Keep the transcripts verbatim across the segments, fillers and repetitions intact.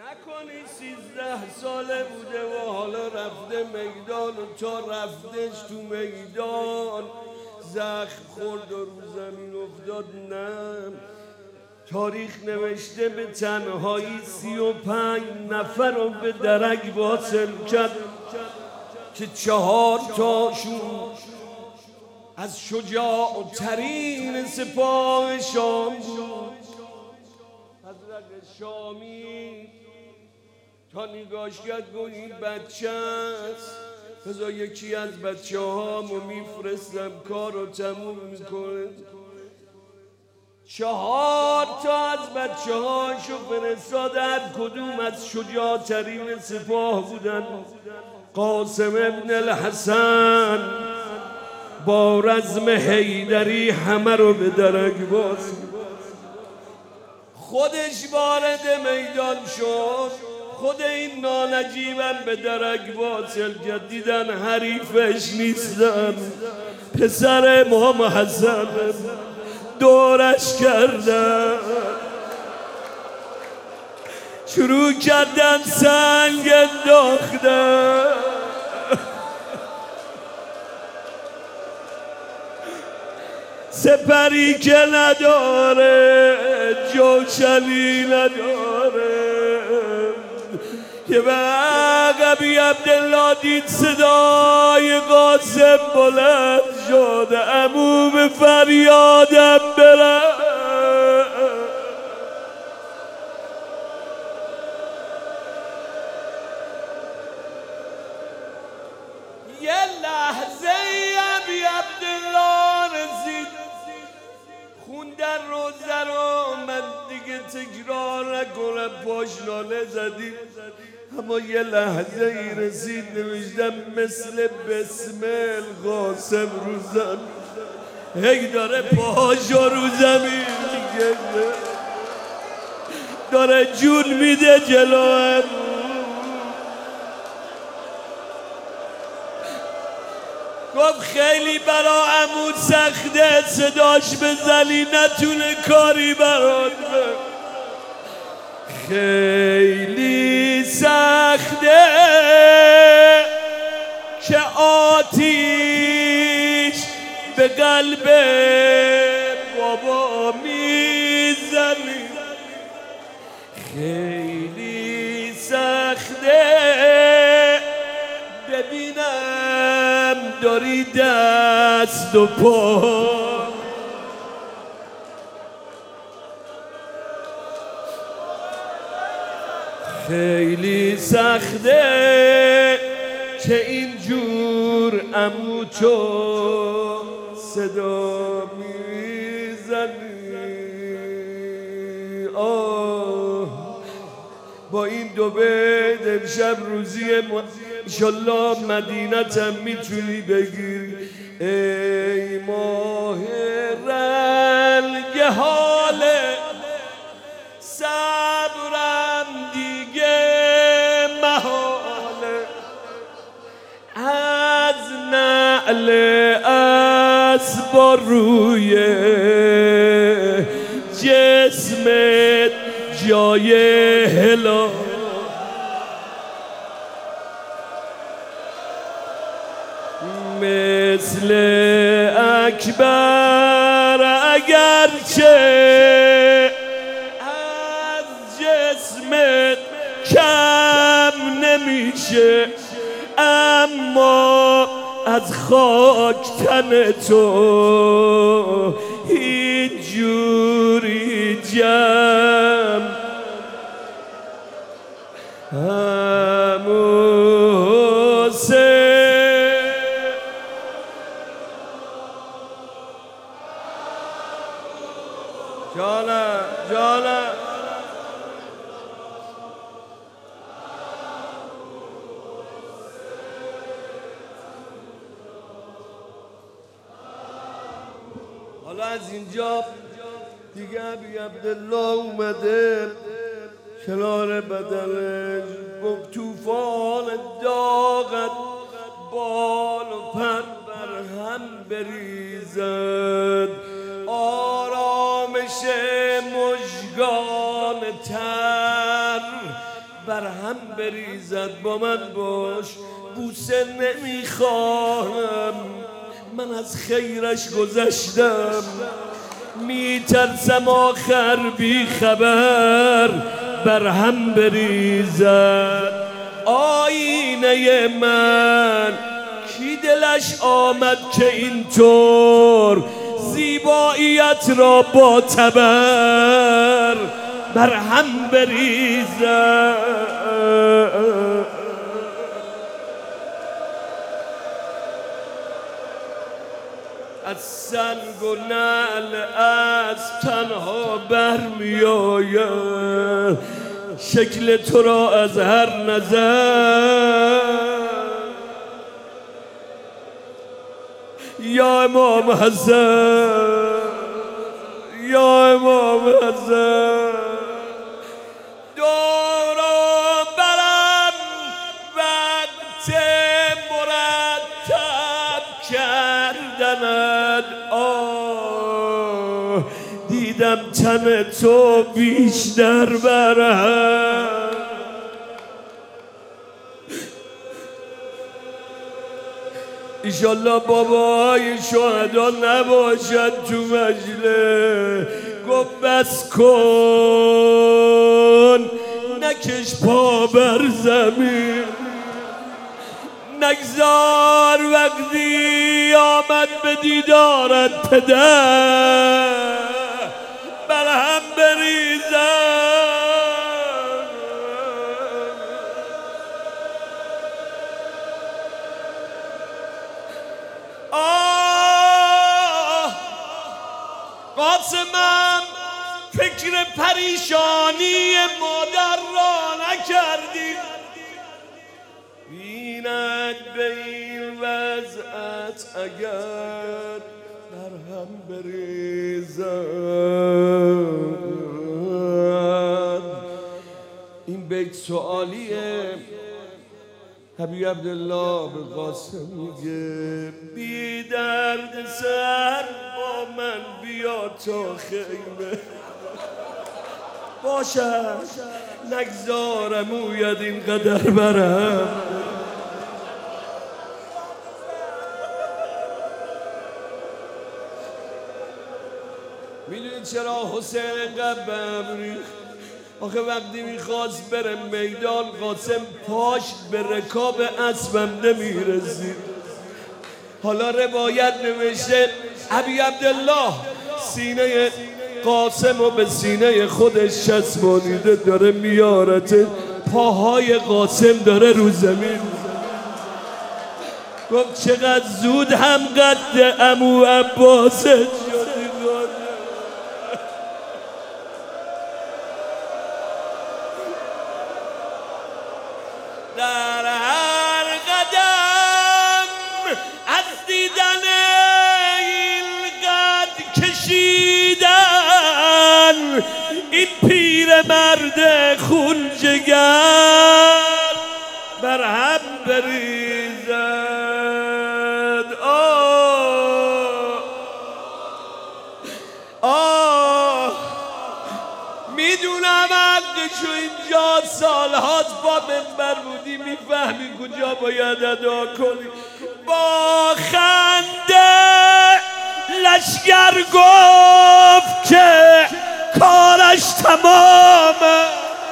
نکنی سیزده ساله بوده و حالا رفته میدان و تا رفتش تو میدان زخم خورد و رو زمین افتاد. نه، تاریخ نوشته به تنهایی سی و پنج نفر رو به درک واصل کرد که چهار تاشون از شجاع ترین سپاه شام بود. حضرت شامی تا نگاش کرد گفت این بچه است، بذار یکی از بچه هامو میفرستم کار رو تموم میکنه. چهار تا از بچه هاشو فرستاد، هر کدوم از شجاع ترین سپاه بودن. قاسم ابن الحسن با رزم حیدری همه رو به درک باز، خودش وارد میدان شد، خود این نانجیبم به درک واصل کرد. دیدن حریفش نیستن، پسر امام حسن دورش کردن، شروع کردن سنگ انداختن. سپری که نداره جوشنی نداره. که به عقبی عبدالله دید صدای قاسم بلند شد، عمو به فریادم بره. یه لحظه عبی عبدالله رسید، خوندن روزه رو من دیگه تکرار نکنم، پاشناله زدیم، اما یه لحظه ای رسید نوشتم مثل بسمل قاسم روزن هی داره پاشو رو زمین میگه، داره جون میده جلوهم. گفت خیلی برا عمود سخته صداش بزنی نتونه کاری برات، خیلی سخته که آتیش به قلب بابا میزنی، خیلی سخته ببینم داری دست و پا، خیلی سخته که اینجور عمو تو صدا میزنی. آه با این دو بیت امشب روزی انشالله مدینتم میتونی بگیری. ای ماه رنگ حال صبرم دیگه محاله، از نعل اسب روی جسمت جای هلا، مثل اکبر اگرچه از جسمت کم نمیشه، اما از خاک تن تو هیچ جوری جمع. عمو حسین جانم جانم حالا از اینجا دیگه ابی عبدالله اومده کنار بدنش، گفت توفان داغت بال و پر بر هم بریزد، آرامش مژگان تر بر هم بریزد با من باش، بوسه نمیخواهم، من از خیرش گذشتم، میترسم آخر بی خبر بر هم بریزد. آینه من کی دلش آمد که اینطور زیباییت را با تبر بر هم بریزد. از سنگ و نعل از تنها برمی آید شکل تو را از هر نظر. یا امام حسن، یا امام حسن، دورو برم وقت مرتب کردند. آه دیدم تن تو بیشتر برم. ایشالله باباهای شهدا نباشد تو مجلس. گفت بس کن نکش پا بر زمین، نگذار وقتی آمد به دیدارت پدر بر هم بریزد. آه قاسمم فکر پریشانی مادر را نکردی، بیند به این وضعت اگر بر هم بریزد. این بیت سوالیه. حبیب عبدالله به قاسم میگه بی درد سر با من بیا تا خیمه باشد، نگذارم اوید این قدر برم. میدونید چرا حسین اینقدر بهم ریخت؟ آخه وقتی میخواست بره میدان قاسم پاش به رکاب اسبم نمیرسید. حالا روایت نوشته حبیب عبدالله سینه قاسم رو به سینه خودش چسبانیده داره میارته، پاهای قاسم داره رو زمین. گفت چقدر زود هم قد عمو عباس شدی. در هر قدم از دیدن این قد کشیدن این پیر مرد خون جگر بر هم بریزد. آه آه میدونم حقشو اینجا سالهاست با منبر بودی میفهمی کجا باید ادا کنی. با خنده لشگر گفت که کارش تمامه.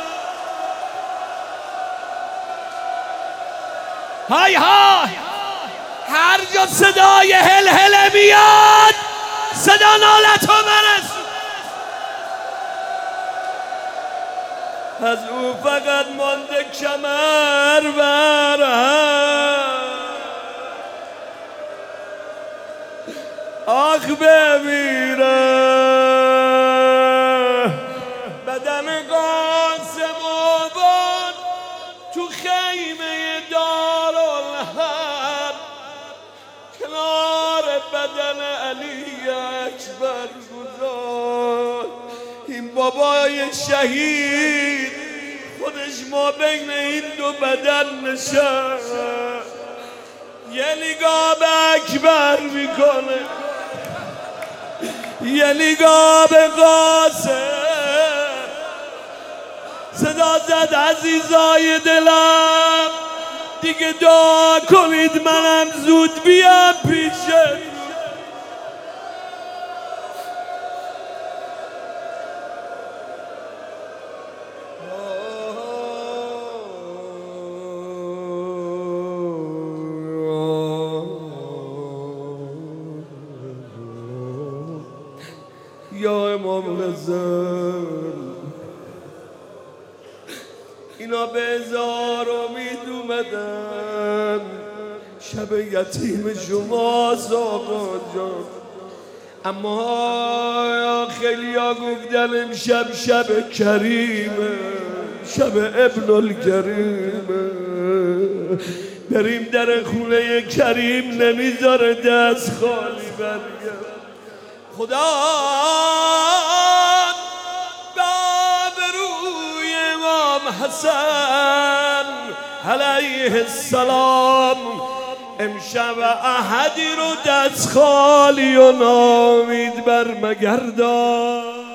های های هر جا صدای هل هل میاد صدا نالتو برس. از او فقط مانده کمر برم. آخ بمیره بدن قاسم آباد تو خیمه دارالحرب کنار بدن علی اکبر گذار. این بابای شهید خودش ما بین این دو بدن نشست، یه نگاه به اکبر میکنه، یه نگاه به قاسم. صدا بسازد عزیزای دلم. دیگه دعا کنید منم زود بیام پیشت. یا امام رضا اینا به هزار امید اومدن، شب یتیم شماست آقا جان. اما خیلی ها گفتن امشب شب کریمه، شب ابن الکریمه، بریم در خونه کریم نمیذاره دست خالی برگرد. خدا حسن علیه السلام امشب احدی رو دست خالی و نامید بر مگردان.